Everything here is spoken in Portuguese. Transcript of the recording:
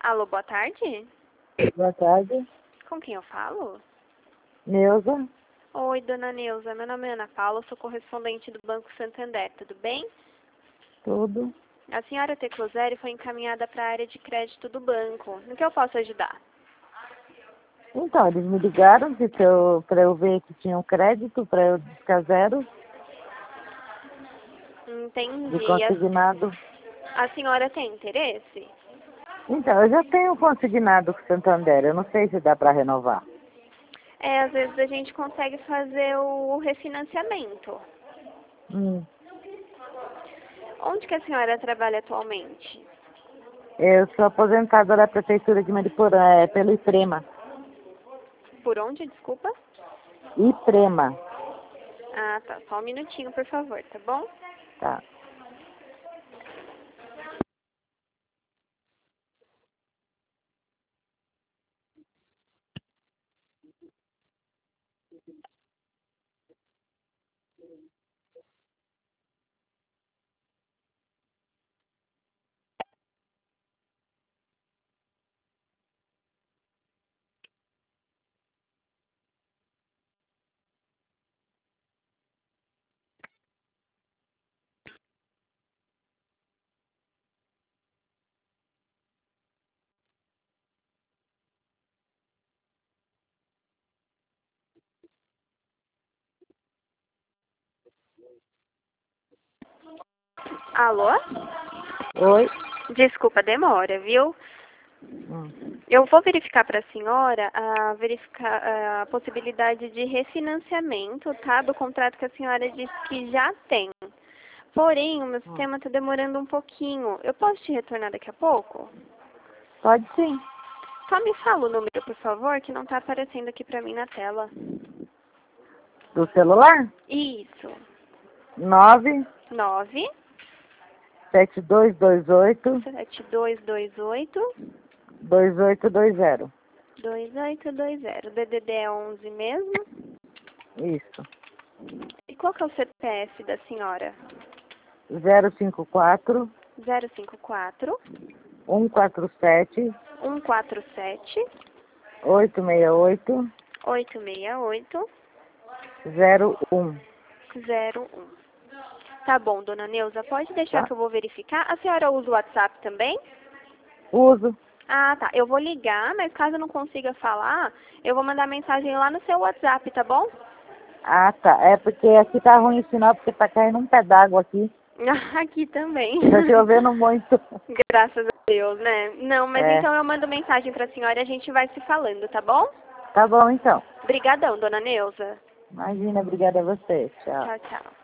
Alô, boa tarde. Boa tarde. Com quem eu falo? Neuza. Oi, dona Neuza. Meu nome é Ana Paula, sou correspondente do Banco Santander. Tudo bem? Tudo. A senhora Tecloseri foi encaminhada para a área de crédito do banco. No que eu posso ajudar? Então, eles me ligaram para eu ver que tinha um crédito para eu discar zero de Entendi. consignado. A senhora tem interesse? Então, eu já tenho consignado com o Santander. Eu não sei se dá para renovar. Às vezes a gente consegue fazer o refinanciamento. Hum. Onde que a senhora trabalha atualmente? Eu sou aposentada da Prefeitura de Mariporã, pelo IPREMA. Por onde, desculpa? IPREMA. Ah, tá. Só um minutinho, por favor, tá bom? Tá. Alô? Oi. Desculpa a demora, viu? Hum. Eu vou verificar para a senhora a possibilidade de refinanciamento, tá? Do contrato que a senhora disse que já tem. Porém, o meu sistema está demorando um pouquinho. Eu posso te retornar daqui a pouco? Pode sim. Só me fala o número, por favor, que não está aparecendo aqui para mim na tela. Do celular? Isso. 9 9 7228 7228 2820. 2820. DDD é 11 mesmo? Isso. E qual que é o CPF da senhora? 054 054 147 147 868 868 01. 01. Tá bom, dona Neuza, pode deixar Tá? que eu vou verificar. A senhora usa o WhatsApp também? Uso. Ah, tá. Eu vou ligar, mas caso eu não consiga falar, eu vou mandar mensagem lá no seu WhatsApp, tá bom? Ah, tá. É porque aqui tá ruim o sinal, porque tá caindo um pé d'água aqui. Aqui também. Tá chovendo muito. Graças a Deus, né? Não, mas É. então eu mando mensagem pra senhora e a gente vai se falando, tá bom? Tá bom, então. Obrigadão, dona Neuza. Imagina, obrigada a você. Tchau. Tchau, tchau.